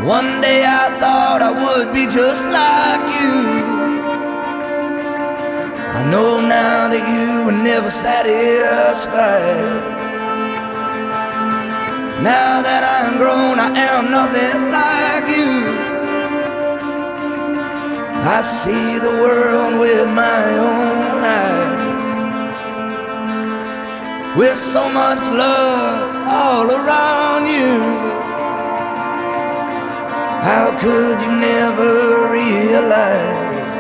One day I thought I would be just like you. I know now that you were never satisfied. Now that I'm grown, I am nothing like you. I see the world with my own eyes, with so much love all around you. How could you never realize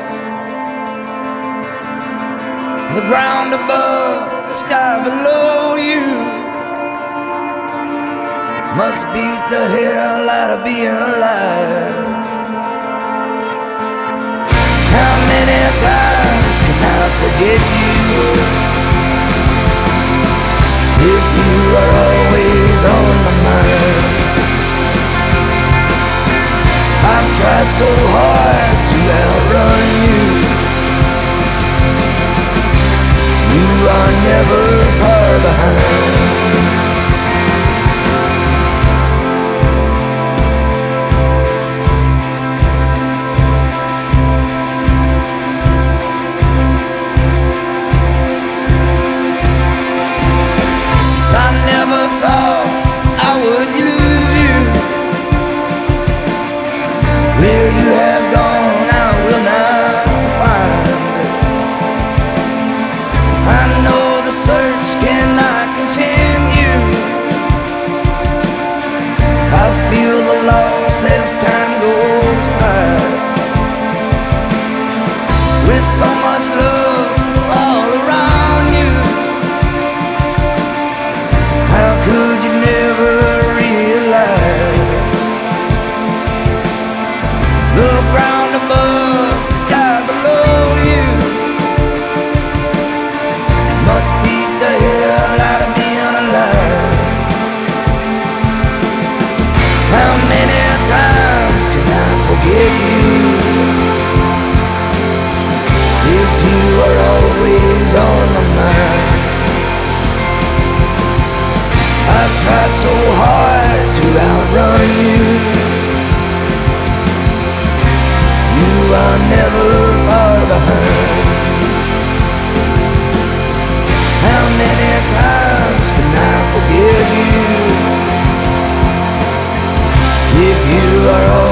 the ground above, the sky below you must beat the hell out of being alive? How many times can I forget you if you are always on my mind? I've tried so hard to outrun you. You are never far behind. Where you have gone, I will not find. I know the search cannot continue. I feel the loss as time goes by. With so much love all around you, how could you never realize the ground above, the sky below you must beat the hell out of being alive? How many times can I forget you if you are always on my mind? I've tried so hard to outrun you. You are never far behind. How many times can I forgive you if you are